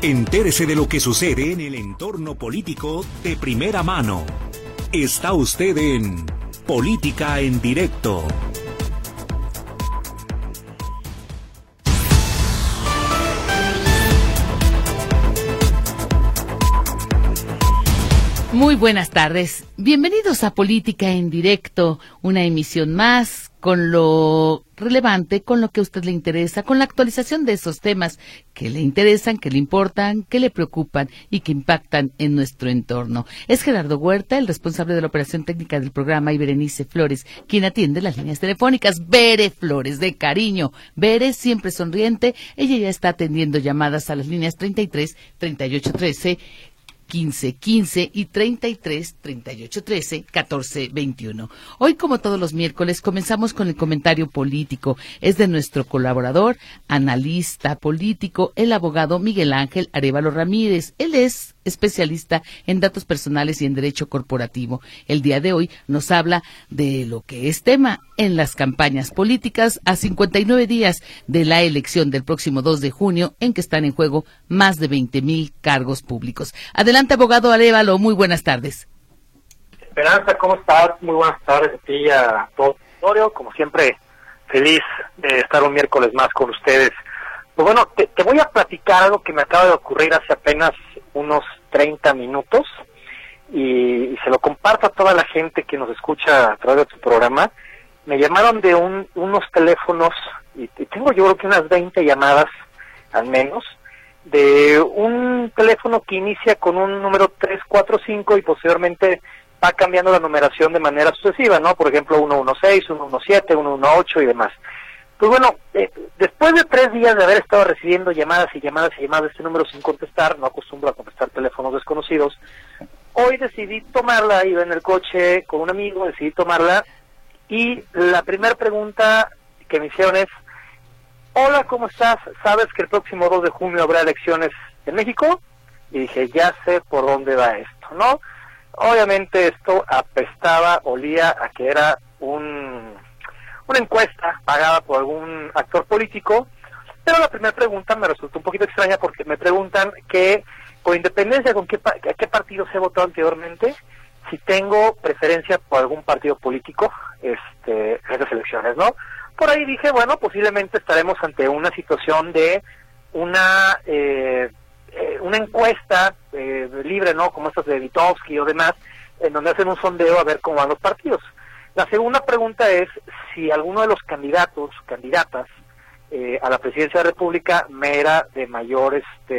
Entérese de lo que sucede en el entorno político de primera mano. Está usted en Política en Directo. Muy buenas tardes. Bienvenidos a Política en Directo, una emisión más con lo relevante, con lo que a usted le interesa, con la actualización de esos temas que le interesan, que le importan, que le preocupan y que impactan en nuestro entorno. Es Gerardo Huerta, el responsable de la operación técnica del programa, y Berenice Flores, quien atiende las líneas telefónicas. Bere Flores, de cariño. Bere, siempre sonriente. Ella ya está atendiendo llamadas a las líneas 33 38 13 1515 y 33 38 13 14 21. Hoy, como todos los miércoles, comenzamos con el comentario político. Es de nuestro colaborador, analista político, el abogado Miguel Ángel Arévalo Ramírez. Él es especialista en datos personales y en derecho corporativo. El día de hoy nos habla de lo que es tema en las campañas políticas a 59 días de la elección del próximo 2 de junio, en que están en juego más de 20,000 cargos públicos. Adelante, abogado Arévalo, muy buenas tardes. Esperanza, ¿cómo estás? Muy buenas tardes a ti y a todo el auditorio. Como siempre, feliz de estar un miércoles más con ustedes. Pues bueno, te voy a platicar algo que me acaba de ocurrir hace apenas unos 30 minutos y se lo comparto a toda la gente que nos escucha a través de tu programa. Me llamaron de unos teléfonos, y tengo yo creo que unas 20 llamadas al menos, de un teléfono que inicia con un número 345 y posteriormente va cambiando la numeración de manera sucesiva, ¿no? Por ejemplo, 116, 117, 118 y demás. Pues bueno, después de 3 días de haber estado recibiendo llamadas y llamadas y llamadas de este número sin contestar, no acostumbro a contestar teléfonos desconocidos, hoy decidí tomarla, iba en el coche con un amigo, decidí tomarla, y la primera pregunta que me hicieron es: hola, ¿cómo estás? ¿Sabes que el próximo 2 de junio habrá elecciones en México? Y dije, ya sé por dónde va esto, ¿no? Obviamente esto apestaba, olía a que era una encuesta pagada por algún actor político, pero la primera pregunta me resultó un poquito extraña porque me preguntan que, con independencia con a qué partidos he votado anteriormente, si tengo preferencia por algún partido político en estas elecciones, ¿no? Por ahí dije, bueno, posiblemente estaremos ante una situación de una encuesta libre, ¿no? Como estas de Vitovsky o demás, en donde hacen un sondeo a ver cómo van los partidos. La segunda pregunta es si alguno de los candidatas a la presidencia de la República me era de mayor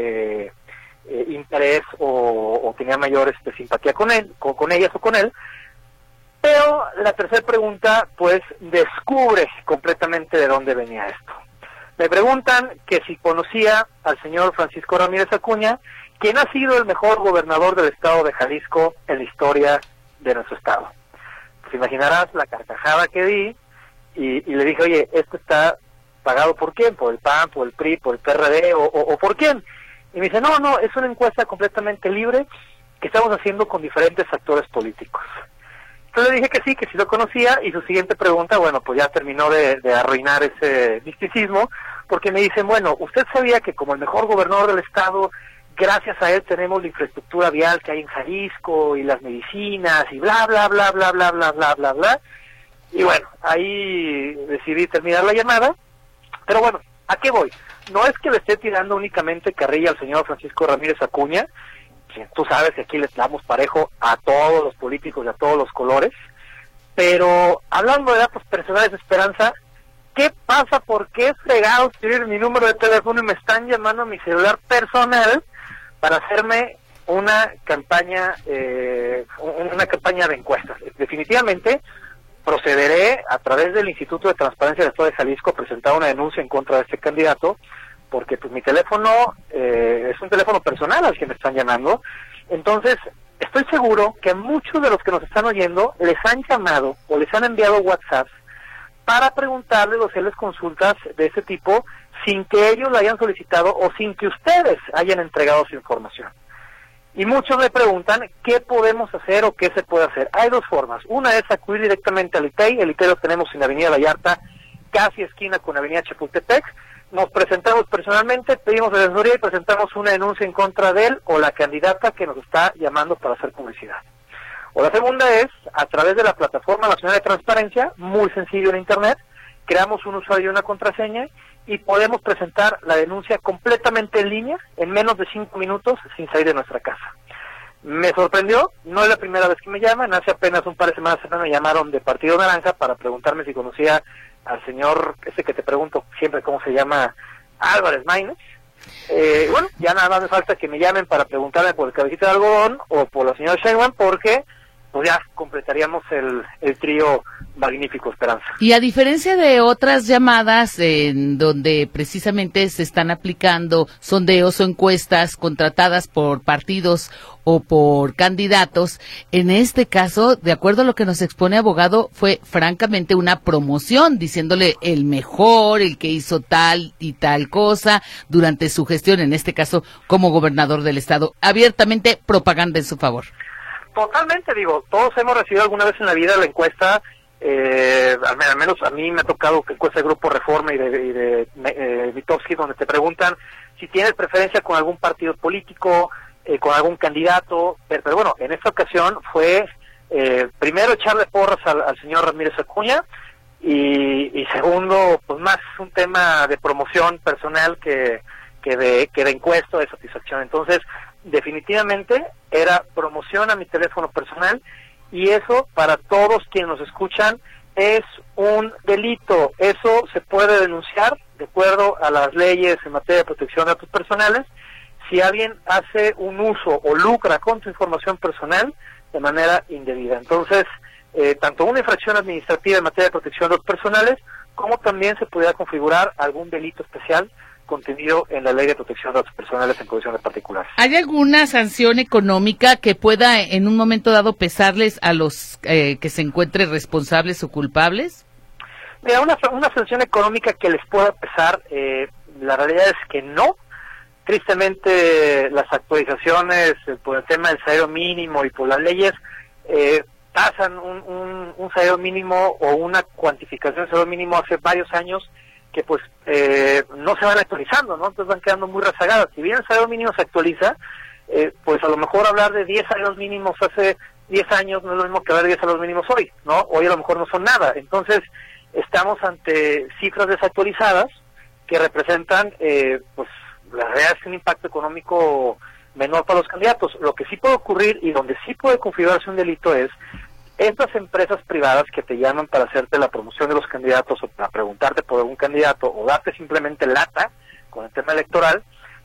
interés o tenía mayor simpatía con él, con ellas o con él. Pero la tercera pregunta, pues, descubre completamente de dónde venía esto. Me preguntan que si conocía al señor Francisco Ramírez Acuña, quien ha sido el mejor gobernador del estado de Jalisco en la historia de nuestro estado. Pues imaginarás la carcajada que di y le dije, oye, ¿esto está pagado por quién? ¿Por el PAN, por el PRI, por el PRD o por quién? Y me dice, no, es una encuesta completamente libre que estamos haciendo con diferentes actores políticos. Entonces le dije que sí lo conocía, y su siguiente pregunta, bueno, pues ya terminó de arruinar ese misticismo, porque me dicen, bueno, ¿usted sabía que como el mejor gobernador del estado, gracias a él tenemos la infraestructura vial que hay en Jalisco, y las medicinas, y bla, bla, bla, bla, bla, bla, bla, bla, bla? Y bueno, ahí decidí terminar la llamada, pero bueno, ¿a qué voy? No es que le esté tirando únicamente carrilla al señor Francisco Ramírez Acuña. Tú sabes que aquí les damos parejo a todos los políticos y a todos los colores, pero hablando de datos personales de Esperanza, ¿qué pasa? ¿Por qué fregados tienen mi número de teléfono y me están llamando a mi celular personal para hacerme una campaña de encuestas? Definitivamente procederé a través del Instituto de Transparencia del Estado de Jalisco a presentar una denuncia en contra de este candidato, porque pues mi teléfono es un teléfono personal al que me están llamando. Entonces, estoy seguro que a muchos de los que nos están oyendo les han llamado o les han enviado WhatsApp para preguntarles o hacerles consultas de ese tipo sin que ellos la hayan solicitado o sin que ustedes hayan entregado su información. Y muchos me preguntan qué podemos hacer o qué se puede hacer. Hay dos formas. Una es acudir directamente al ITEI. El ITEI lo tenemos en la Avenida Vallarta, casi esquina con Avenida Chapultepec. nos presentamos personalmente, pedimos asesoría y presentamos una denuncia en contra de él o la candidata que nos está llamando para hacer publicidad. O la segunda es, a través de la Plataforma Nacional de Transparencia, muy sencillo en Internet, creamos un usuario y una contraseña y podemos presentar la denuncia completamente en línea, en menos de 5 minutos, sin salir de nuestra casa. Me sorprendió, no es la primera vez que me llaman, hace apenas un par de semanas me llamaron de Partido Naranja para preguntarme si conocía al señor, ese que te pregunto siempre cómo se llama, Álvarez Maínez. Bueno, ya nada más me falta que me llamen para preguntarme por el Cabecita de Algodón o por la señora Sheinbaum, porque pues ya completaríamos el trío magnífico Esperanza. Y a diferencia de otras llamadas en donde precisamente se están aplicando sondeos o encuestas contratadas por partidos o por candidatos, en este caso, de acuerdo a lo que nos expone abogado, fue francamente una promoción, diciéndole el mejor, el que hizo tal y tal cosa durante su gestión, en este caso como gobernador del estado, abiertamente propaganda en su favor. Totalmente, digo, todos hemos recibido alguna vez en la vida la encuesta, al menos a mí me ha tocado que encuesta de Grupo Reforma y de Vitovsky, donde te preguntan si tienes preferencia con algún partido político, con algún candidato, pero bueno, en esta ocasión fue primero echarle porras al señor Ramírez Acuña y segundo, pues más un tema de promoción personal que de encuesta de satisfacción. Entonces, definitivamente era promoción a mi teléfono personal y eso para todos quienes nos escuchan es un delito. Eso se puede denunciar de acuerdo a las leyes en materia de protección de datos personales si alguien hace un uso o lucra con tu información personal de manera indebida. Entonces, tanto una infracción administrativa en materia de protección de datos personales como también se pudiera configurar algún delito especial contenido en la Ley de Protección de Datos Personales en condiciones particulares. ¿Hay alguna sanción económica que pueda en un momento dado pesarles a los que se encuentren responsables o culpables? Mira, una sanción económica que les pueda pesar, la realidad es que no. Tristemente, las actualizaciones por el tema del salario mínimo y por las leyes pasan un salario mínimo o una cuantificación del salario mínimo hace varios años que pues no se van actualizando, ¿no? Entonces van quedando muy rezagadas. Si bien el salario mínimo se actualiza, pues a lo mejor hablar de 10 salarios mínimos hace 10 años no es lo mismo que hablar de 10 salarios mínimos hoy, ¿no? Hoy a lo mejor no son nada. Entonces estamos ante cifras desactualizadas que representan, pues la realidad es un impacto económico menor para los candidatos. Lo que sí puede ocurrir y donde sí puede configurarse un delito es estas empresas privadas que te llaman para hacerte la promoción de los candidatos o para preguntarte por algún candidato o darte simplemente lata con el tema electoral,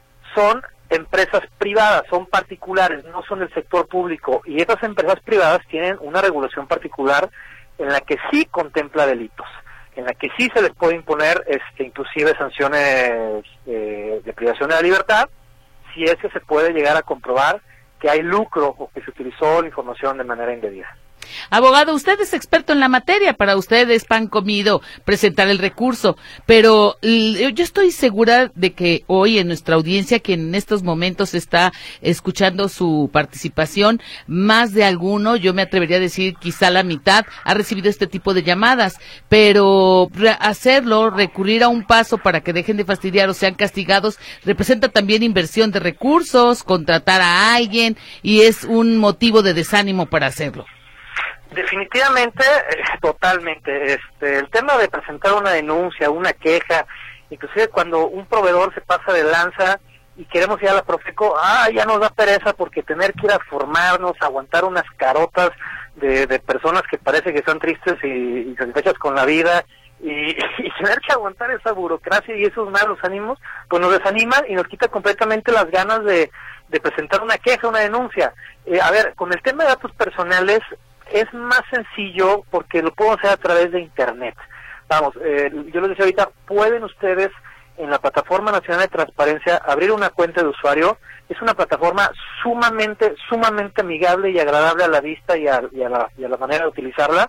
son empresas privadas, son particulares, no son del sector público, y estas empresas privadas tienen una regulación particular en la que sí contempla delitos, en la que sí se les puede imponer inclusive sanciones de privación de la libertad, si es que se puede llegar a comprobar que hay lucro o que se utilizó la información de manera indebida. Abogado, usted es experto en la materia, para usted es pan comido presentar el recurso, pero yo estoy segura de que hoy en nuestra audiencia, que en estos momentos está escuchando su participación, más de alguno, yo me atrevería a decir quizá la mitad, ha recibido este tipo de llamadas, pero hacerlo, recurrir a un paso para que dejen de fastidiar o sean castigados, representa también inversión de recursos, contratar a alguien, y es un motivo de desánimo para hacerlo. Definitivamente, totalmente. El tema de presentar una denuncia, una queja, inclusive cuando un proveedor se pasa de lanza y queremos ir a la Profeco, ya nos da pereza porque tener que ir a formarnos, aguantar unas carotas de personas que parece que están tristes y satisfechas con la vida y tener que aguantar esa burocracia y esos malos ánimos, pues nos desaniman y nos quita completamente las ganas de presentar una queja, una denuncia. A ver, con el tema de datos personales es más sencillo porque lo puedo hacer a través de Internet. Vamos, yo les decía ahorita, pueden ustedes en la Plataforma Nacional de Transparencia abrir una cuenta de usuario. Es una plataforma sumamente amigable y agradable a la vista y a la manera de utilizarla.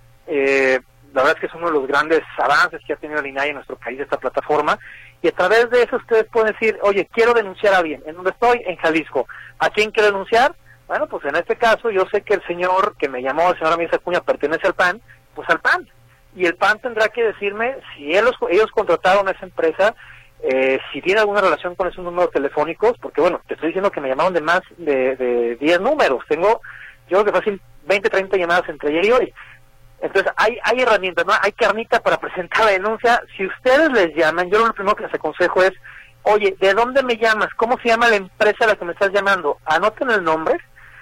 La verdad es que es uno de los grandes avances que ha tenido el INAI en nuestro país, esta plataforma, y a través de eso ustedes pueden decir, oye, quiero denunciar a alguien. ¿En dónde estoy? En Jalisco. ¿A quién quiero denunciar? Bueno, pues en este caso yo sé que el señor que me llamó, el señor Ramírez Acuña, pertenece al PAN, pues al PAN. Y el PAN tendrá que decirme si ellos contrataron a esa empresa, si tiene alguna relación con esos números telefónicos, porque bueno, te estoy diciendo que me llamaron de más de 10 números, tengo yo creo que fácil 20, 30 llamadas entre ayer y hoy. Entonces hay herramientas, ¿no? Hay carnita para presentar la denuncia. Si ustedes les llaman, yo lo primero que les aconsejo es, oye, ¿de dónde me llamas? ¿Cómo se llama la empresa a la que me estás llamando? Anoten el nombre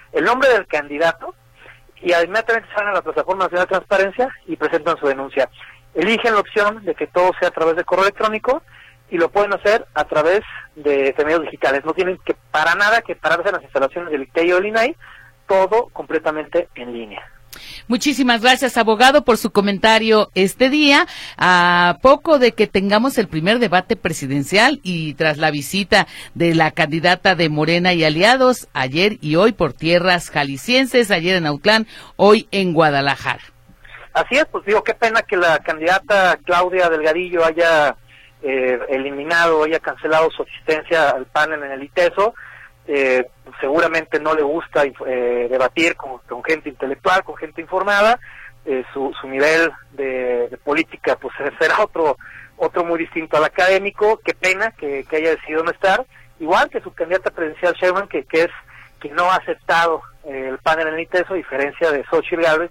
del candidato, y inmediatamente salen a la Plataforma Nacional de Transparencia y presentan su denuncia. Eligen la opción de que todo sea a través de correo electrónico, y lo pueden hacer a través de medios digitales. No tienen que para nada que pararse en las instalaciones del ICTEI o del INAI, todo completamente en línea. Muchísimas gracias, abogado, por su comentario este día, a poco de que tengamos el primer debate presidencial y tras la visita de la candidata de Morena y aliados ayer y hoy por tierras jaliscienses, ayer en Autlán, hoy en Guadalajara. Así es, pues digo, qué pena que la candidata Claudia Delgadillo haya eliminado, haya cancelado su asistencia al panel en el ITESO. Seguramente no le gusta debatir con gente intelectual, con gente informada. Su nivel de política pues será otro muy distinto al académico. Qué pena que haya decidido no estar, igual que su candidata presidencial Sheinbaum, que no ha aceptado el panel en el ITESO, a diferencia de Xochitl Gálvez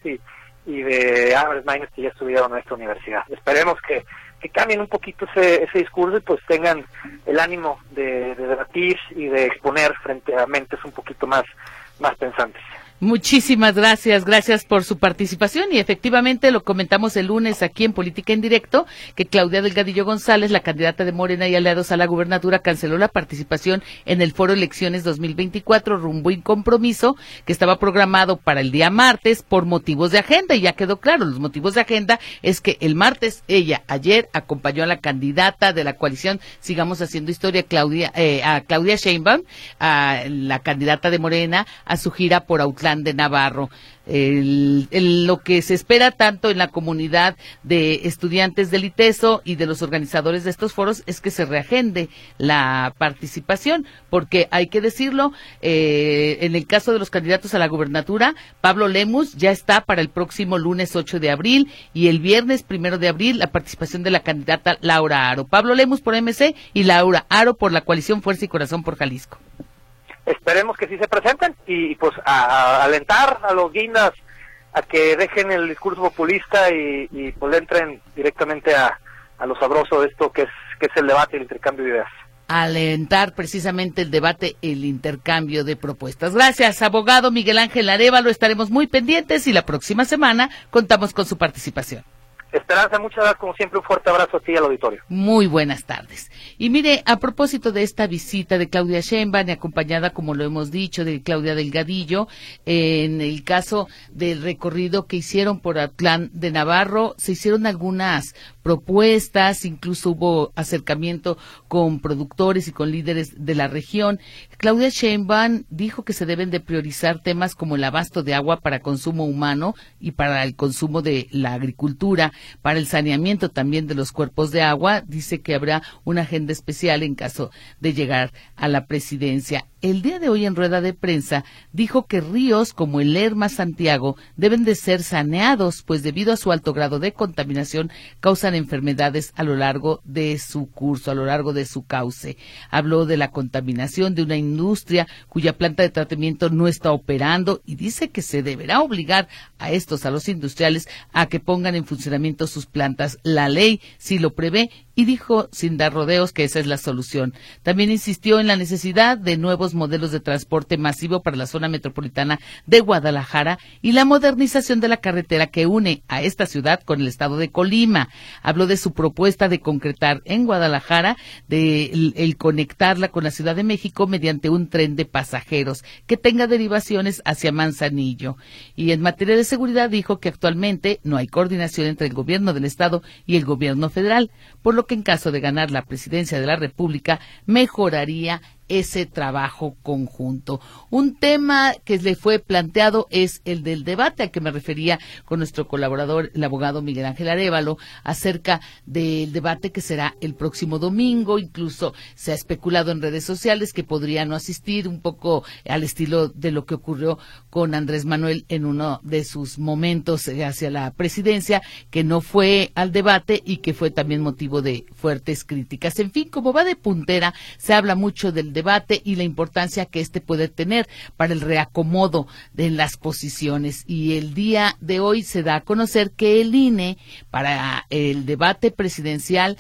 y de Álvarez Maínez, que ya estuvieron en nuestra universidad. Esperemos que cambien un poquito ese discurso y pues tengan el ánimo de debatir y de exponer frente a mentes un poquito más pensantes. Muchísimas gracias por su participación, y efectivamente lo comentamos el lunes aquí en Política en Directo, que Claudia Delgadillo González, la candidata de Morena y aliados a la gubernatura, canceló la participación en el Foro Elecciones 2024 Rumbo y Compromiso, que estaba programado para el día martes por motivos de agenda, y ya quedó claro, los motivos de agenda es que el martes ella ayer acompañó a la candidata de la coalición Sigamos Haciendo Historia, a Claudia Sheinbaum, a la candidata de Morena, a su gira por Autlán de Navarro. Lo que se espera tanto en la comunidad de estudiantes del ITESO y de los organizadores de estos foros es que se reagende la participación, porque hay que decirlo, en el caso de los candidatos a la gubernatura, Pablo Lemus ya está para el próximo lunes 8 de abril y el viernes 1 de abril la participación de la candidata Laura Aro. Pablo Lemus por MC y Laura Aro por la coalición Fuerza y Corazón por Jalisco. Esperemos que sí se presenten y pues a alentar a los guindas a que dejen el discurso populista y pues le entren directamente a lo sabroso de esto que es el debate y el intercambio de ideas. Alentar precisamente el debate, el intercambio de propuestas. Gracias, abogado Miguel Ángel Arévalo, estaremos muy pendientes y la próxima semana contamos con su participación. Esperanza, muchas gracias, como siempre, un fuerte abrazo a ti y al auditorio. Muy buenas tardes. Y mire, a propósito de esta visita de Claudia Sheinbaum, acompañada, como lo hemos dicho, de Claudia Delgadillo, en el caso del recorrido que hicieron por Autlán de Navarro, se hicieron algunas propuestas, incluso hubo acercamiento con productores y con líderes de la región. Claudia Sheinbaum dijo que se deben de priorizar temas como el abasto de agua para consumo humano y para el consumo de la agricultura, para el saneamiento también de los cuerpos de agua. Dice que habrá una agenda especial en caso de llegar a la presidencia. El día de hoy en rueda de prensa dijo que ríos como el Lerma Santiago deben de ser saneados, pues debido a su alto grado de contaminación causan enfermedades a lo largo de su curso, a lo largo de su cauce. Habló de la contaminación de una industria cuya planta de tratamiento no está operando y dice que se deberá obligar a los industriales, a que pongan en funcionamiento sus plantas. La ley sí lo prevé y dijo sin dar rodeos que esa es la solución. También insistió en la necesidad de nuevos modelos de transporte masivo para la zona metropolitana de Guadalajara y la modernización de la carretera que une a esta ciudad con el estado de Colima. Habló de su propuesta de concretar en Guadalajara el conectarla con la Ciudad de México mediante un tren de pasajeros que tenga derivaciones hacia Manzanillo. Y en materia de seguridad dijo que actualmente no hay coordinación entre el gobierno del estado y el gobierno federal, por lo que en caso de ganar la presidencia de la República mejoraría ese trabajo conjunto. Un tema que le fue planteado es el del debate, al que me refería con nuestro colaborador, el abogado Miguel Ángel Arévalo, acerca del debate que será el próximo domingo. Incluso se ha especulado en redes sociales que podría no asistir, un poco al estilo de lo que ocurrió con Andrés Manuel en uno de sus momentos hacia la presidencia, que no fue al debate y que fue también motivo de fuertes críticas. En fin, como va de puntera, se habla mucho del debate y la importancia que este puede tener para el reacomodo de las posiciones. Y el día de hoy se da a conocer que el INE, para el debate presidencial,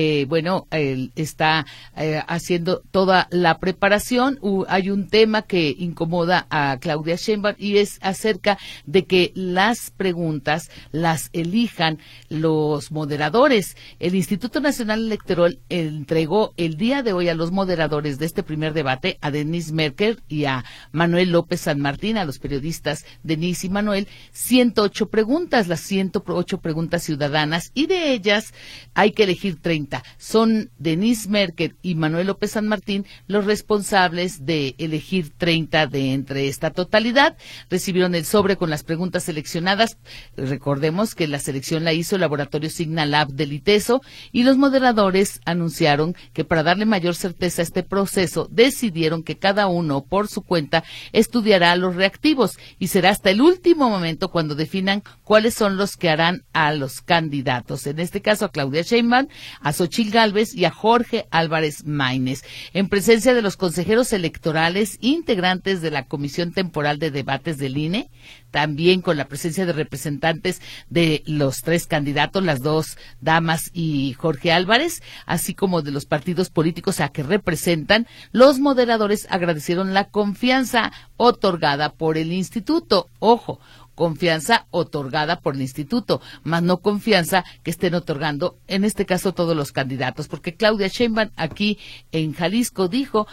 está haciendo toda la preparación. Hay un tema que incomoda a Claudia Sheinbaum y es acerca de que las preguntas las elijan los moderadores. El Instituto Nacional Electoral entregó el día de hoy a los moderadores de este primer debate, a Denise Merker y a Manuel López San Martín, a los periodistas Denise y Manuel, 108 preguntas, las 108 preguntas ciudadanas, y de ellas hay que elegir 30. Son Denise Merker y Manuel López San Martín los responsables de elegir 30 de entre esta totalidad. Recibieron el sobre con las preguntas seleccionadas. Recordemos que la selección la hizo el laboratorio Signalab del ITESO, y los moderadores anunciaron que para darle mayor certeza a este proceso decidieron que cada uno por su cuenta estudiará los reactivos, y será hasta el último momento cuando definan cuáles son los que harán a los candidatos. En este caso a Claudia Sheinbaum, a Xóchitl Gálvez y a Jorge Álvarez Maínez, en presencia de los consejeros electorales integrantes de la Comisión Temporal de Debates del INE, también con la presencia de representantes de los tres candidatos, las dos damas y Jorge Álvarez, así como de los partidos políticos a que representan. Los moderadores agradecieron la confianza otorgada por el instituto. Ojo, confianza otorgada por el instituto, más no confianza que estén otorgando, en este caso, todos los candidatos, porque Claudia Sheinbaum aquí en Jalisco dijo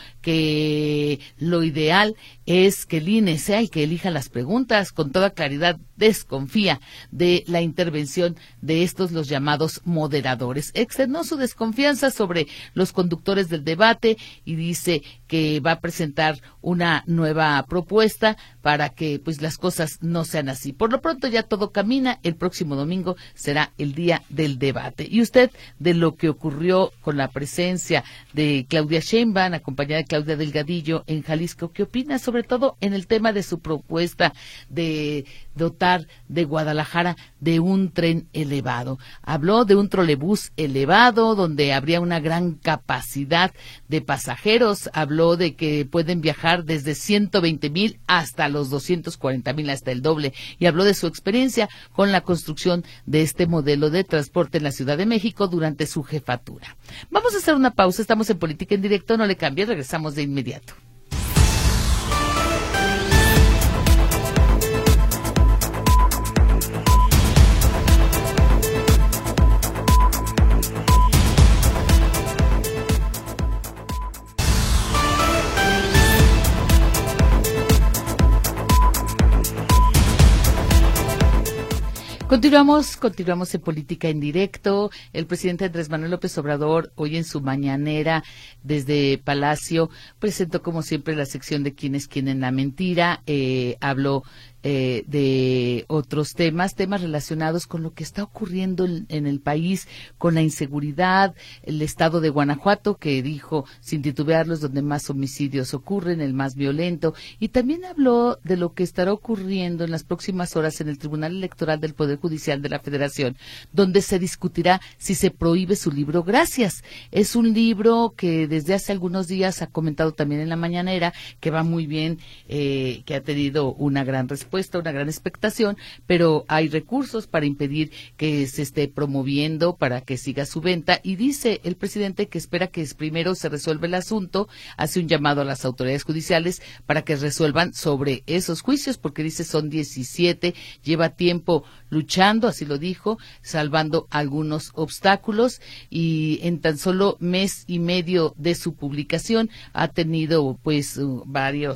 que lo ideal es que el INE sea el que elija las preguntas. Con toda claridad desconfía de la intervención de estos, los llamados moderadores. Externó su desconfianza sobre los conductores del debate y dice que va a presentar una nueva propuesta para que pues las cosas no sean así. Por lo pronto ya todo camina. El próximo domingo será el día del debate. Y usted, de lo que ocurrió con la presencia de Claudia Sheinbaum, acompañada de Claudia Delgadillo en Jalisco, ¿qué opina? Sobre todo en el tema de su propuesta de dotar de Guadalajara de un tren elevado. Habló de un trolebús elevado donde habría una gran capacidad de pasajeros. Habló de que pueden viajar desde 120,000 hasta los 240,000, hasta el doble. Y habló de su experiencia con la construcción de este modelo de transporte en la Ciudad de México durante su jefatura. Vamos a hacer una pausa. Estamos en Política en Directo. No le cambie, regresamos de inmediato. Continuamos en Política en Directo. El presidente Andrés Manuel López Obrador, hoy en su mañanera desde Palacio, presentó como siempre la sección de Quién es quién en la mentira. Habló de otros temas relacionados con lo que está ocurriendo en el país, con la inseguridad, el estado de Guanajuato, que dijo sin titubearlo es donde más homicidios ocurren, el más violento, y también habló de lo que estará ocurriendo en las próximas horas en el Tribunal Electoral del Poder Judicial de la Federación, donde se discutirá si se prohíbe su libro Gracias. Es un libro que desde hace algunos días ha comentado también en la mañanera, que va muy bien, que ha tenido una gran respuesta, una gran expectación, pero hay recursos para impedir que se esté promoviendo, para que siga su venta, y dice el presidente que espera que primero se resuelva el asunto. Hace un llamado a las autoridades judiciales para que resuelvan sobre esos juicios, porque dice son 17, lleva tiempo luchando, así lo dijo, salvando algunos obstáculos, y en tan solo mes y medio de su publicación ha tenido pues varios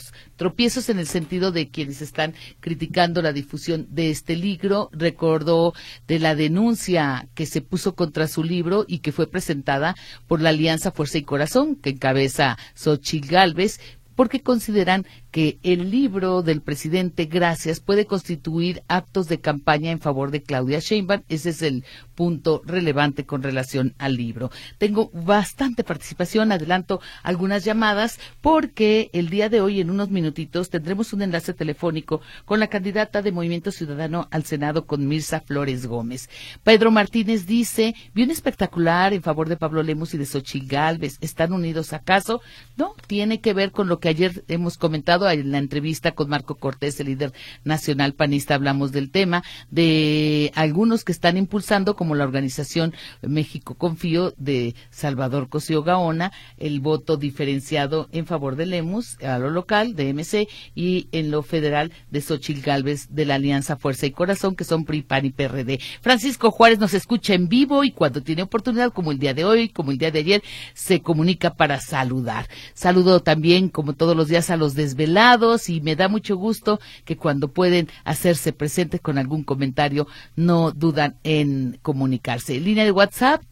tropiezos en el sentido de quienes están criticando la difusión de este libro. Recordó de la denuncia que se puso contra su libro y que fue presentada por la Alianza Fuerza y Corazón, que encabeza Xóchitl Gálvez, porque consideran que el libro del presidente Gracias puede constituir actos de campaña en favor de Claudia Sheinbaum. Ese es el punto relevante con relación al libro. Tengo bastante participación, adelanto algunas llamadas, porque el día de hoy, en unos minutitos, tendremos un enlace telefónico con la candidata de Movimiento Ciudadano al Senado, con Mirza Flores Gómez. Pedro Martínez dice: vi un espectacular en favor de Pablo Lemus y de Xóchitl Gálvez. ¿Están unidos acaso? No, tiene que ver con lo que ayer hemos comentado en la entrevista con Marco Cortés, el líder nacional panista. Hablamos del tema de algunos que están impulsando, como la organización México Confío de Salvador Cosío Gaona, el voto diferenciado en favor de Lemus a lo local de MC, y en lo federal de Xóchitl Gálvez de la Alianza Fuerza y Corazón, que son PRI, PAN y PRD. Francisco Juárez nos escucha en vivo y cuando tiene oportunidad, como el día de hoy, como el día de ayer, se comunica para saludar. Saludo también, como todos los días, a los desvelados, y me da mucho gusto que cuando pueden hacerse presentes con algún comentario no dudan en comunicarse. Línea de WhatsApp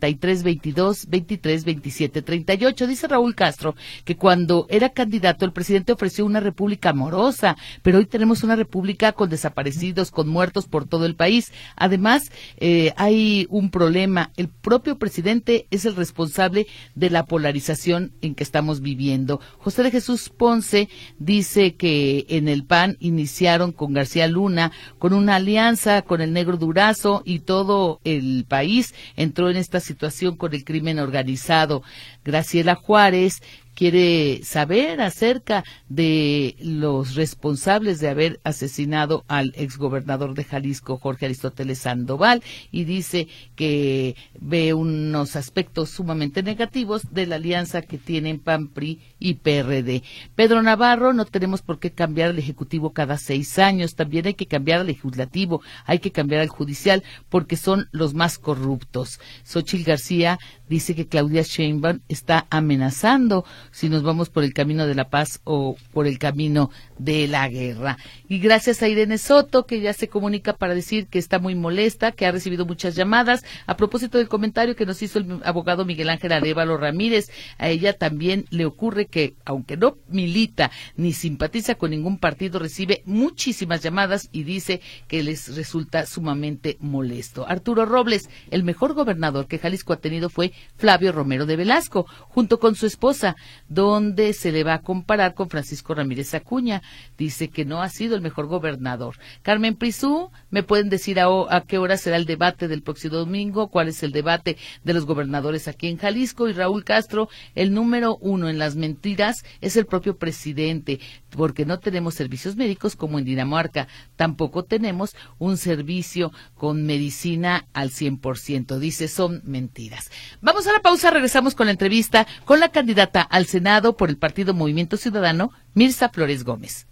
3322-232738. Dice Raúl Castro que cuando era candidato el presidente ofreció una república amorosa, pero hoy tenemos una república con desaparecidos, con muertos por todo el país. Además, hay un problema. El propio presidente es el responsable de la polarización en que estamos viviendo. José de Jesús Ponce dice que en el PAN iniciaron con García Luna, con una alianza con el Negro Durazo, y todo el país entró en esta situación con el crimen organizado. Graciela Juárez quiere saber acerca de los responsables de haber asesinado al exgobernador de Jalisco, Jorge Aristóteles Sandoval, y dice que ve unos aspectos sumamente negativos de la alianza que tienen PAN, PRI y PRD. Pedro Navarro: no tenemos por qué cambiar el Ejecutivo cada 6 años, también hay que cambiar al Legislativo, hay que cambiar al Judicial, porque son los más corruptos. Xóchitl García dice que Claudia Sheinbaum está amenazando si nos vamos por el camino de la paz o por el camino de la guerra. Y gracias a Irene Soto, que ya se comunica para decir que está muy molesta, que ha recibido muchas llamadas a propósito del comentario que nos hizo el abogado Miguel Ángel Arévalo Ramírez. A ella también le ocurre que, aunque no milita ni simpatiza con ningún partido, recibe muchísimas llamadas y dice que les resulta sumamente molesto. Arturo Robles: el mejor gobernador que Jalisco ha tenido fue Flavio Romero de Velasco, junto con su esposa, donde se le va a comparar con Francisco Ramírez Acuña. Dice que no ha sido el mejor gobernador. Carmen Prisú: ¿me pueden decir a qué hora será el debate del próximo domingo? ¿Cuál es el debate de los gobernadores aquí en Jalisco? Y Raúl Castro: el número 1 en las mentiras es el propio presidente, porque no tenemos servicios médicos como en Dinamarca, tampoco tenemos un servicio con medicina al 100%. Dice, son mentiras. Vamos a la pausa, regresamos con la entrevista con la candidata al Senado por el partido Movimiento Ciudadano, Mirza Flores Gómez.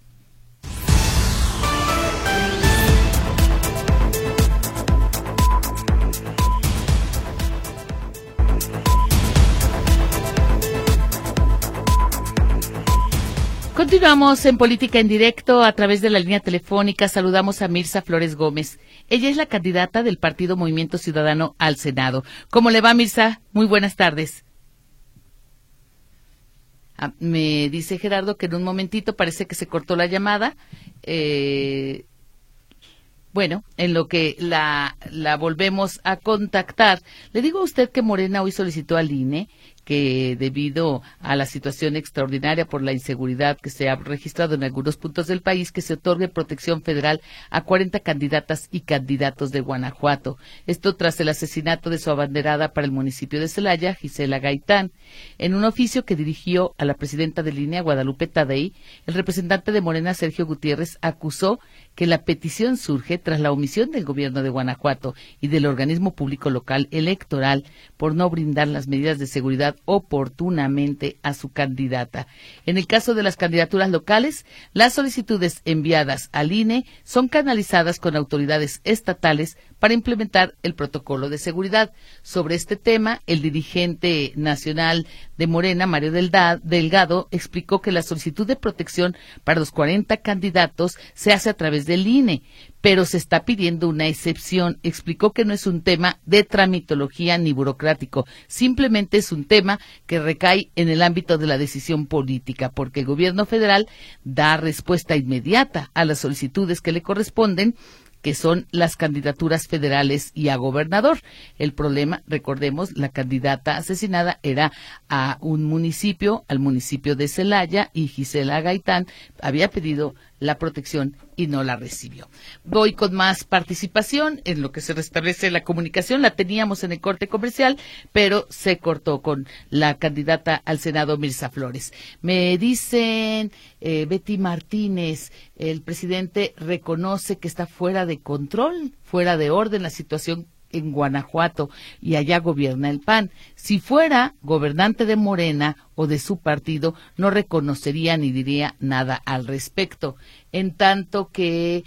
Continuamos en Política en Directo a través de la línea telefónica. Saludamos a Mirza Flores Gómez. Ella es la candidata del partido Movimiento Ciudadano al Senado. ¿Cómo le va, Mirza? Muy buenas tardes. Me dice Gerardo que en un momentito parece que se cortó la llamada. Bueno, en lo que la volvemos a contactar, le digo a usted que Morena hoy solicitó al INE que, debido a la situación extraordinaria por la inseguridad que se ha registrado en algunos puntos del país, que se otorgue protección federal a 40 candidatas y candidatos de Guanajuato. Esto tras el asesinato de su abanderada para el municipio de Celaya, Gisela Gaitán. En un oficio que dirigió a la presidenta de INE, Guadalupe Tadei, el representante de Morena, Sergio Gutiérrez, acusó que la petición surge tras la omisión del gobierno de Guanajuato y del organismo público local electoral por no brindar las medidas de seguridad seguridad oportunamente a su candidata. En el caso de las candidaturas locales, las solicitudes enviadas al INE son canalizadas con autoridades estatales para implementar el protocolo de seguridad. Sobre este tema, el dirigente nacional de Morena, Mario Delgado, explicó que la solicitud de protección para los 40 candidatos se hace a través del INE, pero se está pidiendo una excepción. Explicó que no es un tema de tramitología ni burocrático, simplemente es un tema que recae en el ámbito de la decisión política, porque el gobierno federal da respuesta inmediata a las solicitudes que le corresponden, que son las candidaturas federales y a gobernador. El problema, recordemos, la candidata asesinada era a un municipio, al municipio de Celaya, y Gisela Gaitán había pedido la protección y no la recibió. Voy con más participación en lo que se restablece la comunicación. La teníamos en el corte comercial, pero se cortó con la candidata al Senado, Mirza Flores. Me dicen, Betty Martínez, el presidente reconoce que está fuera de control, fuera de orden la situación en Guanajuato y allá gobierna el PAN. Si fuera gobernante de Morena o de su partido, no reconocería ni diría nada al respecto. En tanto que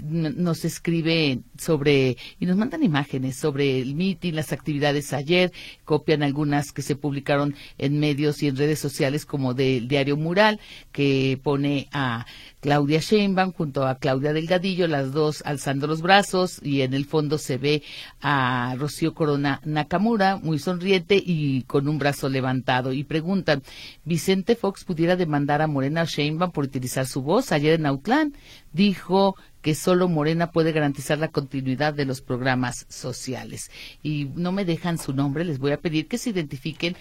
nos escriben sobre, y nos mandan imágenes sobre el mitin, las actividades ayer, copian algunas que se publicaron en medios y en redes sociales como del diario Mural, que pone a Claudia Sheinbaum junto a Claudia Delgadillo, las dos alzando los brazos, y en el fondo se ve a Rocío Corona Nakamura, muy sonriente y con un brazo levantado, y preguntan, ¿Vicente Fox pudiera demandar a Morena Sheinbaum por utilizar su voz? Ayer en Autlán dijo que solo Morena puede garantizar la continuidad de los programas sociales. Y no me dejan su nombre, les voy a pedir que se identifiquen.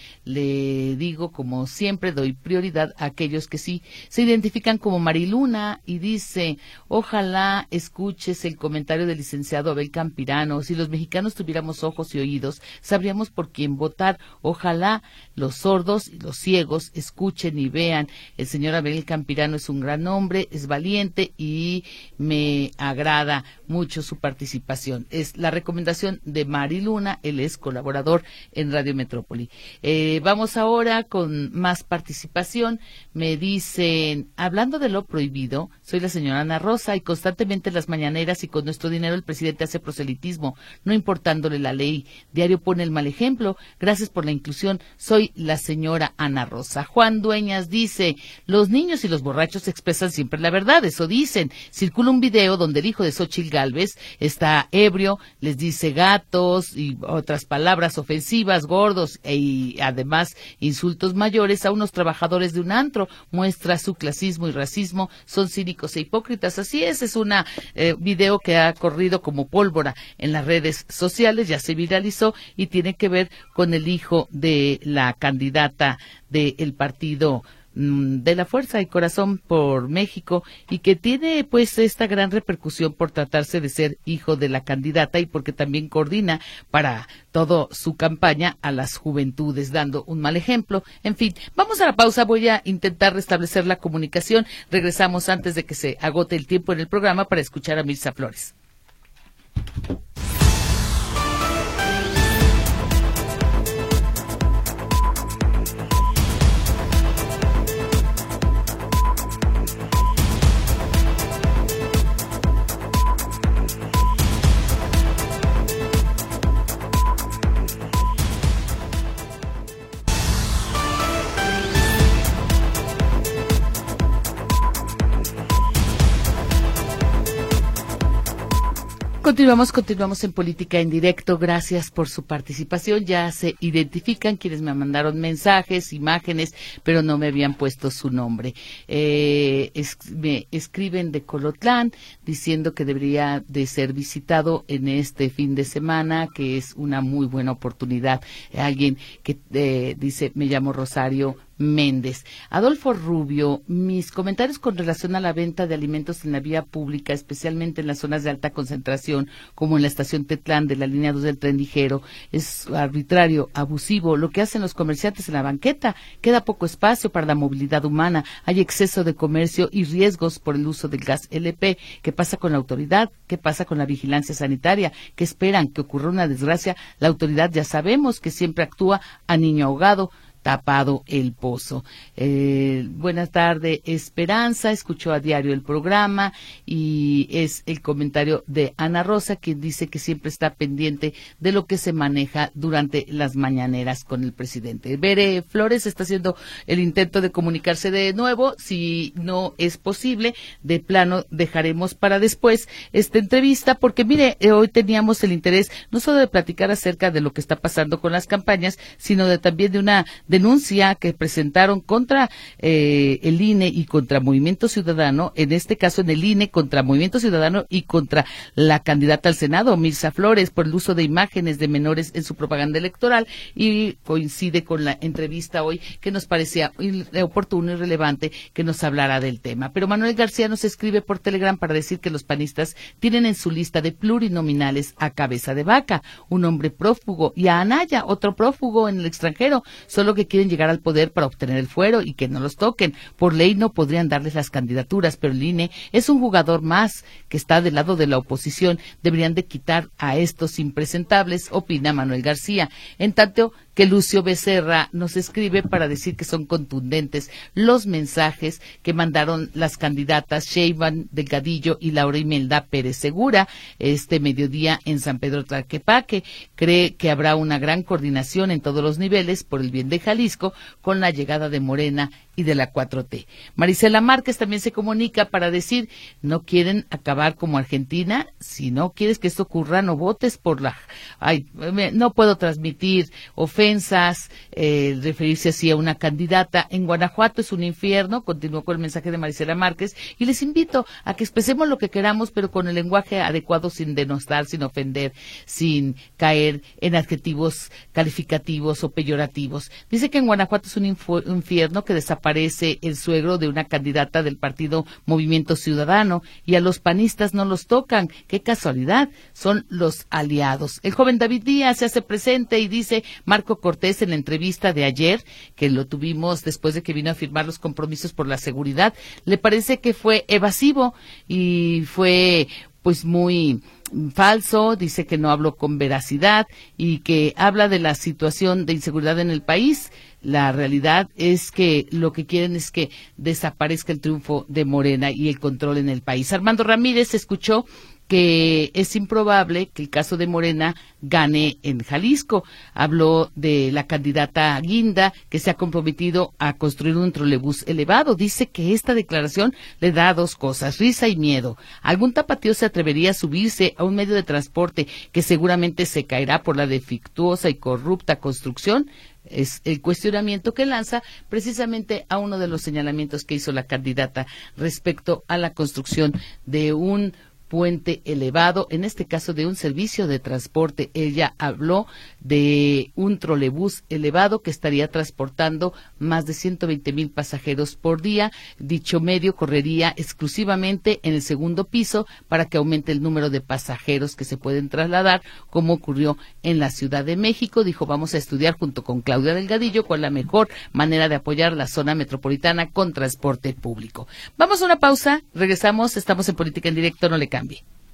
Le digo, como siempre, doy prioridad a aquellos que sí se identifican como Mariluna, y dice, ojalá escuches el comentario del licenciado Abel Campirano. Si los mexicanos tuviéramos ojos y oídos, sabríamos por quién votar. Ojalá los sordos y los ciegos escuchen y vean. El señor Abel Campirano es un gran hombre, es valiente y me agrada mucho su participación. Es la recomendación de Mariluna, él es colaborador en Radio Metrópoli. Vamos ahora con más participación. Me dicen, hablando de lo prohibido, soy la señora Ana Rosa y constantemente en las mañaneras y con nuestro dinero el presidente hace proselitismo, no importándole la ley. Diario pone el mal ejemplo. Gracias por la inclusión. Soy la señora Ana Rosa. Juan Dueñas dice, los niños y los borrachos expresan siempre la verdad, eso dicen. Circula un video donde el hijo de Xóchitl Gálvez está ebrio, les dice gatos y otras palabras ofensivas, gordos y además insultos mayores a unos trabajadores de un antro. Muestra su clasismo y racismo, son cínicos e hipócritas. Así es un video que ha corrido como pólvora en las redes sociales, ya se viralizó y tiene que ver con el hijo de la candidata del partido de la Fuerza y Corazón por México, y que tiene pues esta gran repercusión por tratarse de ser hijo de la candidata y porque también coordina para toda su campaña a las juventudes, dando un mal ejemplo. En fin, vamos a la pausa, voy a intentar restablecer la comunicación. Regresamos antes de que se agote el tiempo en el programa para escuchar a Mirza Flores. Continuamos en Política en Directo. Gracias por su participación. Ya se identifican quienes me mandaron mensajes, imágenes, pero no me habían puesto su nombre. Me escriben de Colotlán diciendo que debería de ser visitado en este fin de semana, que es una muy buena oportunidad. Alguien que dice, me llamo Rosario Méndez. Adolfo Rubio, mis comentarios con relación a la venta de alimentos en la vía pública, especialmente en las zonas de alta concentración, como en la estación Tetlán de la línea 2 del tren ligero, es arbitrario, abusivo. Lo que hacen los comerciantes en la banqueta, queda poco espacio para la movilidad humana, hay exceso de comercio y riesgos por el uso del gas LP. ¿Qué pasa con la autoridad? ¿Qué pasa con la vigilancia sanitaria? ¿Qué esperan? ¿Que ocurra una desgracia? La autoridad ya sabemos que siempre actúa a niño ahogado. tapado el pozo. Buenas tardes, Esperanza, escuchó a diario el programa y es el comentario de Ana Rosa, quien dice que siempre está pendiente de lo que se maneja durante las mañaneras con el presidente. Bere Flores está haciendo el intento de comunicarse de nuevo. Si no es posible, de plano dejaremos para después esta entrevista, porque mire, hoy teníamos el interés no solo de platicar acerca de lo que está pasando con las campañas, sino también de una denuncia que presentaron contra el INE y contra Movimiento Ciudadano, en este caso en el INE contra Movimiento Ciudadano y contra la candidata al Senado, Mirza Flores, por el uso de imágenes de menores en su propaganda electoral, y coincide con la entrevista hoy que nos parecía oportuno y relevante que nos hablara del tema. Pero Manuel García nos escribe por Telegram para decir que los panistas tienen en su lista de plurinominales a Cabeza de Vaca, un hombre prófugo, y a Anaya, otro prófugo en el extranjero, solo que quieren llegar al poder para obtener el fuero y que no los toquen. Por ley no podrían darles las candidaturas, pero el INE es un jugador más que está del lado de la oposición. Deberían de quitar a estos impresentables, opina Manuel García. En tanto que Lucio Becerra nos escribe para decir que son contundentes los mensajes que mandaron las candidatas Sheinbaum Delgadillo y Laura Imelda Pérez Segura este mediodía en San Pedro Tlaquepaque. Cree que habrá una gran coordinación en todos los niveles por el bien de Jalisco con la llegada de Morena y de la 4T. Marisela Márquez también se comunica para decir, no quieren acabar como Argentina, si no quieres que esto ocurra, no votes por la... no puedo transmitir ofensas, referirse así a una candidata. En Guanajuato es un infierno, continuó con el mensaje de Marisela Márquez, y les invito a que expresemos lo que queramos, pero con el lenguaje adecuado, sin denostar, sin ofender, sin caer en adjetivos calificativos o peyorativos. Dice que en Guanajuato es un infierno, que desaparece el suegro de una candidata del partido Movimiento Ciudadano y a los panistas no los tocan. ¡Qué casualidad! Son los aliados. El joven David Díaz se hace presente y dice, Marco Cortés en la entrevista de ayer, que lo tuvimos después de que vino a firmar los compromisos por la seguridad, le parece que fue evasivo y fue pues muy falso, dice que no habló con veracidad y que habla de la situación de inseguridad en el país. La realidad es que lo que quieren es que desaparezca el triunfo de Morena y el control en el país. Armando Ramírez escuchó que es improbable que el caso de Morena gane en Jalisco. Habló de la candidata Guinda, que se ha comprometido a construir un trolebús elevado. Dice que esta declaración le da dos cosas, risa y miedo. ¿Algún tapatío se atrevería a subirse a un medio de transporte que seguramente se caerá por la defectuosa y corrupta construcción? Es el cuestionamiento que lanza precisamente a uno de los señalamientos que hizo la candidata respecto a la construcción de un puente elevado, en este caso de un servicio de transporte. Ella habló de un trolebús elevado que estaría transportando más de 120,000 pasajeros por día. Dicho medio correría exclusivamente en el segundo piso para que aumente el número de pasajeros que se pueden trasladar, como ocurrió en la Ciudad de México. Dijo, vamos a estudiar junto con Claudia Delgadillo cuál es la mejor manera de apoyar la zona metropolitana con transporte público. Vamos a una pausa, regresamos, estamos en Política en Directo, no le cambie.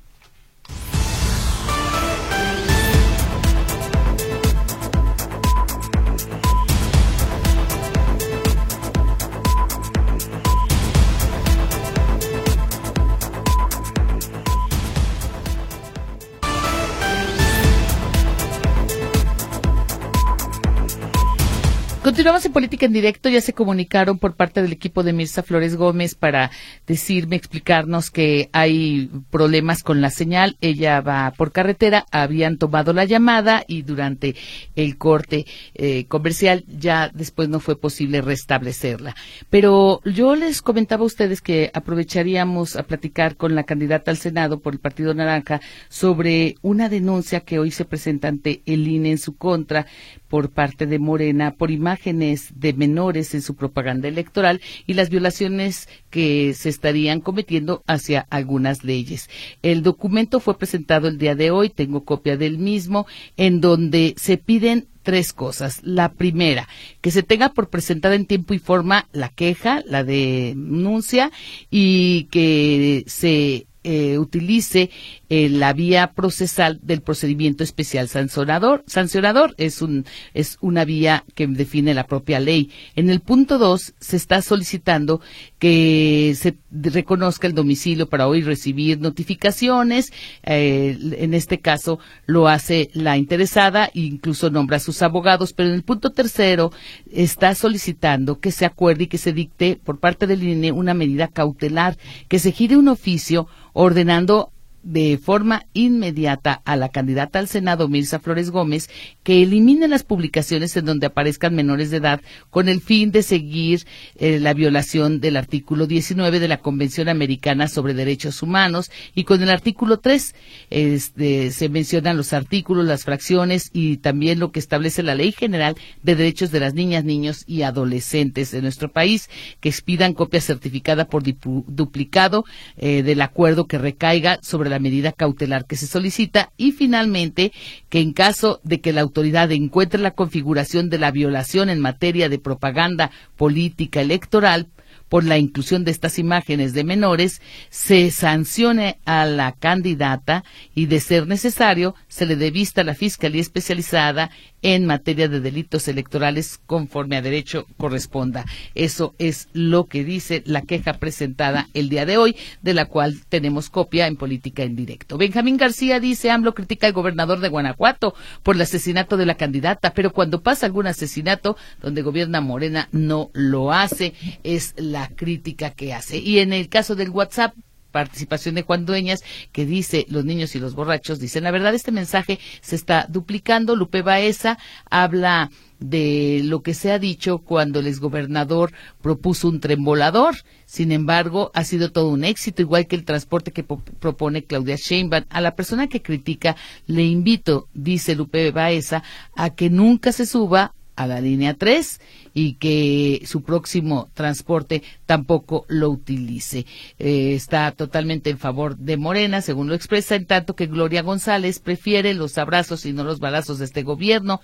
Continuamos en Política en Directo. Ya se comunicaron por parte del equipo de Mirza Flores Gómez para explicarnos que hay problemas con la señal. Ella va por carretera, habían tomado la llamada y durante el corte comercial ya después no fue posible restablecerla. Pero yo les comentaba a ustedes que aprovecharíamos a platicar con la candidata al Senado por el Partido Naranja sobre una denuncia que hoy se presenta ante el INE en su contra por parte de Morena por imágenes de menores en su propaganda electoral y las violaciones que se estarían cometiendo hacia algunas leyes. El documento fue presentado el día de hoy, tengo copia del mismo, en donde se piden tres cosas. La primera, que se tenga por presentada en tiempo y forma la queja, la denuncia, y que se utilice la vía procesal del procedimiento especial sancionador. Es una vía que define la propia ley. En el punto 2 se está solicitando que se reconozca el domicilio para hoy recibir notificaciones. En este caso lo hace la interesada e incluso nombra a sus abogados, pero en el punto 3 está solicitando que se acuerde y que se dicte por parte del INE una medida cautelar, que se gire un oficio ordenando de forma inmediata a la candidata al Senado, Mirza Flores Gómez, que elimine las publicaciones en donde aparezcan menores de edad con el fin de seguir la violación del artículo 19 de la Convención Americana sobre Derechos Humanos, y con el artículo 3 se mencionan los artículos, las fracciones y también lo que establece la Ley General de Derechos de las Niñas, Niños y Adolescentes de nuestro país, que expidan copia certificada por duplicado del acuerdo que recaiga sobre la medida cautelar que se solicita, y finalmente que en caso de que la autoridad encuentre la configuración de la violación en materia de propaganda política electoral por la inclusión de estas imágenes de menores, se sancione a la candidata y, de ser necesario, se le dé vista a la Fiscalía Especializada en materia de delitos electorales conforme a derecho corresponda. Eso es lo que dice la queja presentada el día de hoy, de la cual tenemos copia en Política en Directo. Benjamín García dice: AMLO critica al gobernador de Guanajuato por el asesinato de la candidata, pero cuando pasa algún asesinato donde gobierna Morena no lo hace. Es la crítica que hace. Y en el caso del WhatsApp, participación de Juan Dueñas, que dice: los niños y los borrachos dicen la verdad. Este mensaje se está duplicando. Lupe Baeza habla de lo que se ha dicho cuando el exgobernador propuso un tren volador. Sin embargo, ha sido todo un éxito, igual que el transporte que propone Claudia Sheinbaum. A la persona que critica le invito, dice Lupe Baeza, a que nunca se suba a la línea 3 y que su próximo transporte tampoco lo utilice. Está totalmente en favor de Morena, según lo expresa, en tanto que Gloria González prefiere los abrazos y no los balazos de este gobierno.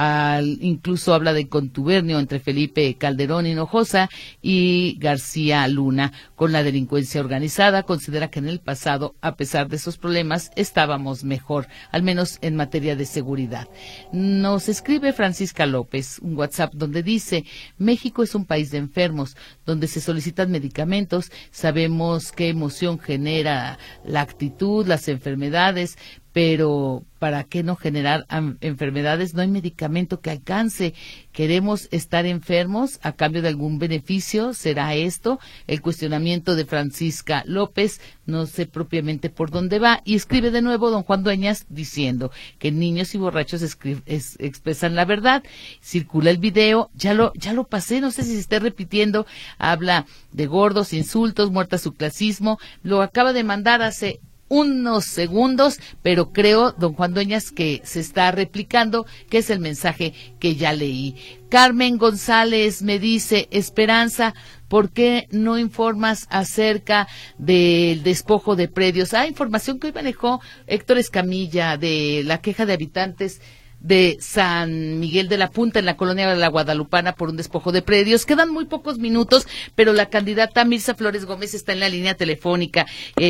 Incluso habla de contubernio entre Felipe Calderón Hinojosa y García Luna con la delincuencia organizada. Considera que en el pasado, a pesar de esos problemas, estábamos mejor, al menos en materia de seguridad. Nos escribe Francisca López un WhatsApp donde dice: México es un país de enfermos, donde se solicitan medicamentos. Sabemos qué emoción genera la actitud, las enfermedades, pero ¿para qué no generar enfermedades? No hay medicamento que alcance. ¿Queremos estar enfermos a cambio de algún beneficio? ¿Será esto? El cuestionamiento de Francisca López, no sé propiamente por dónde va. Y escribe de nuevo don Juan Dueñas diciendo que niños y borrachos expresan la verdad. Circula el video, ya lo pasé, no sé si se esté repitiendo. Habla de gordos, insultos, muerta su clasismo. Lo acaba de mandar hace unos segundos, pero creo, don Juan Dueñas, que se está replicando, que es el mensaje que ya leí. Carmen González me dice: Esperanza, ¿por qué no informas acerca del despojo de predios? Información que hoy manejó Héctor Escamilla de la queja de habitantes de San Miguel de la Punta, en la colonia de la Guadalupana, por un despojo de predios. Quedan muy pocos minutos, pero la candidata Mirza Flores Gómez está en la línea telefónica.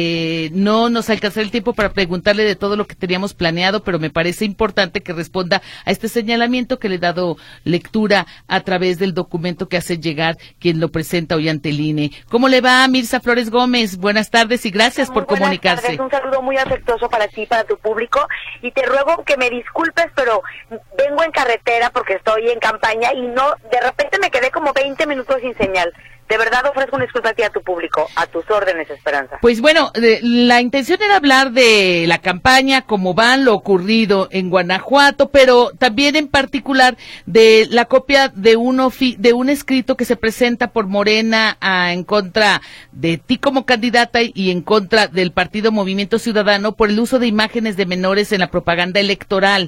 No nos alcanzará el tiempo para preguntarle de todo lo que teníamos planeado, pero me parece importante que responda a este señalamiento que le he dado lectura a través del documento que hace llegar quien lo presenta hoy ante el INE. ¿Cómo le va, Mirza Flores Gómez? Buenas tardes y gracias por comunicarse. Buenas tardes, un saludo muy afectuoso para ti, para tu público, y te ruego que me disculpes, pero vengo en carretera porque estoy en campaña y no, de repente me quedé como 20 minutos sin señal. De verdad ofrezco una disculpa a ti, a tu público, a tus órdenes, Esperanza. Pues bueno, la intención era hablar de la campaña, cómo van, lo ocurrido en Guanajuato, pero también en particular de la copia de un escrito que se presenta por Morena en contra de ti como candidata y en contra del partido Movimiento Ciudadano por el uso de imágenes de menores en la propaganda electoral.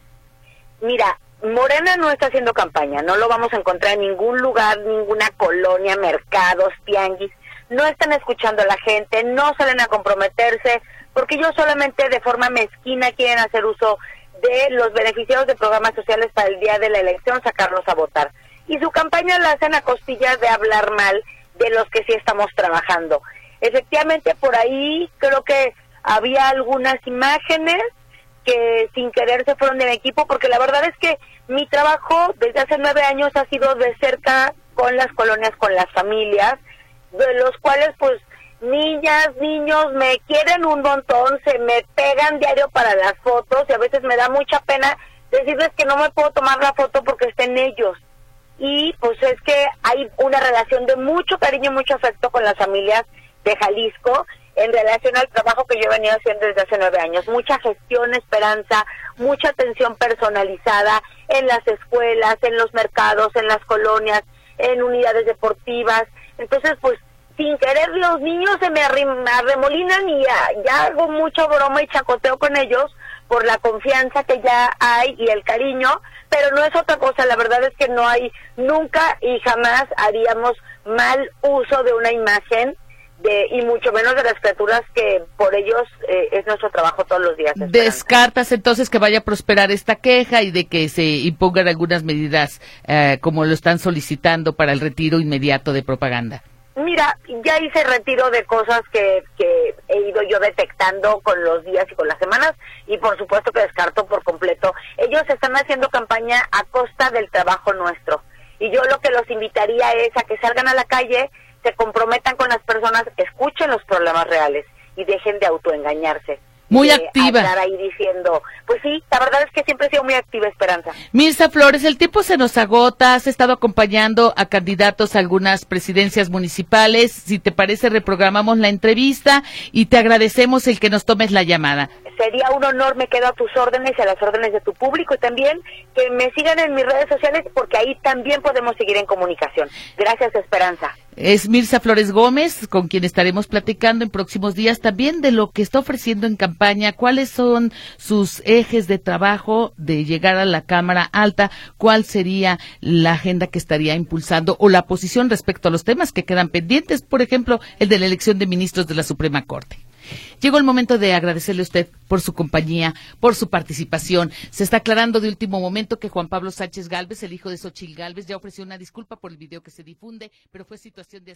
Mira, Morena no está haciendo campaña, no lo vamos a encontrar en ningún lugar, ninguna colonia, mercados, tianguis. No están escuchando a la gente, no salen a comprometerse, porque ellos solamente de forma mezquina quieren hacer uso de los beneficiados de programas sociales para el día de la elección, sacarlos a votar. Y su campaña la hacen a costillas de hablar mal de los que sí estamos trabajando. Efectivamente, por ahí creo que había algunas imágenes que sin querer se fueron de mi equipo, porque la verdad es que mi trabajo desde hace 9 años ha sido de cerca con las colonias, con las familias, de los cuales pues niñas, niños me quieren un montón, se me pegan diario para las fotos y a veces me da mucha pena decirles que no me puedo tomar la foto porque estén ellos. Y pues es que hay una relación de mucho cariño y mucho afecto con las familias de Jalisco en relación al trabajo que yo he venido haciendo desde hace 9 años. Mucha gestión, Esperanza, mucha atención personalizada en las escuelas, en los mercados, en las colonias, en unidades deportivas. Entonces, pues, sin querer los niños se me arremolinan y ya hago mucho broma y chacoteo con ellos por la confianza que ya hay y el cariño, pero no es otra cosa. La verdad es que no hay, nunca y jamás haríamos mal uso de una imagen y mucho menos de las criaturas que por ellos es nuestro trabajo todos los días. Esperanza. ¿Descartas entonces que vaya a prosperar esta queja y de que se impongan algunas medidas como lo están solicitando para el retiro inmediato de propaganda? Mira, ya hice retiro de cosas que he ido yo detectando con los días y con las semanas, y por supuesto que descarto por completo. Ellos están haciendo campaña a costa del trabajo nuestro, y yo lo que los invitaría es a que salgan a la calle, se comprometan con las personas, escuchen los problemas reales y dejen de autoengañarse. Muy activa. Estar ahí diciendo, pues sí, la verdad es que siempre he sido muy activa, Esperanza. Mirza Flores, el tiempo se nos agota, has estado acompañando a candidatos a algunas presidencias municipales. Si te parece, reprogramamos la entrevista y te agradecemos el que nos tomes la llamada. Sería un honor, me quedo a tus órdenes y a las órdenes de tu público, y también que me sigan en mis redes sociales, porque ahí también podemos seguir en comunicación. Gracias, Esperanza. Es Mirza Flores Gómez, con quien estaremos platicando en próximos días también de lo que está ofreciendo en campaña, cuáles son sus ejes de trabajo de llegar a la Cámara Alta, cuál sería la agenda que estaría impulsando o la posición respecto a los temas que quedan pendientes, por ejemplo, el de la elección de ministros de la Suprema Corte. Llegó el momento de agradecerle a usted por su compañía, por su participación. Se está aclarando de último momento que Juan Pablo Sánchez Gálvez, el hijo de Xóchitl Gálvez, ya ofreció una disculpa por el video que se difunde, pero fue situación de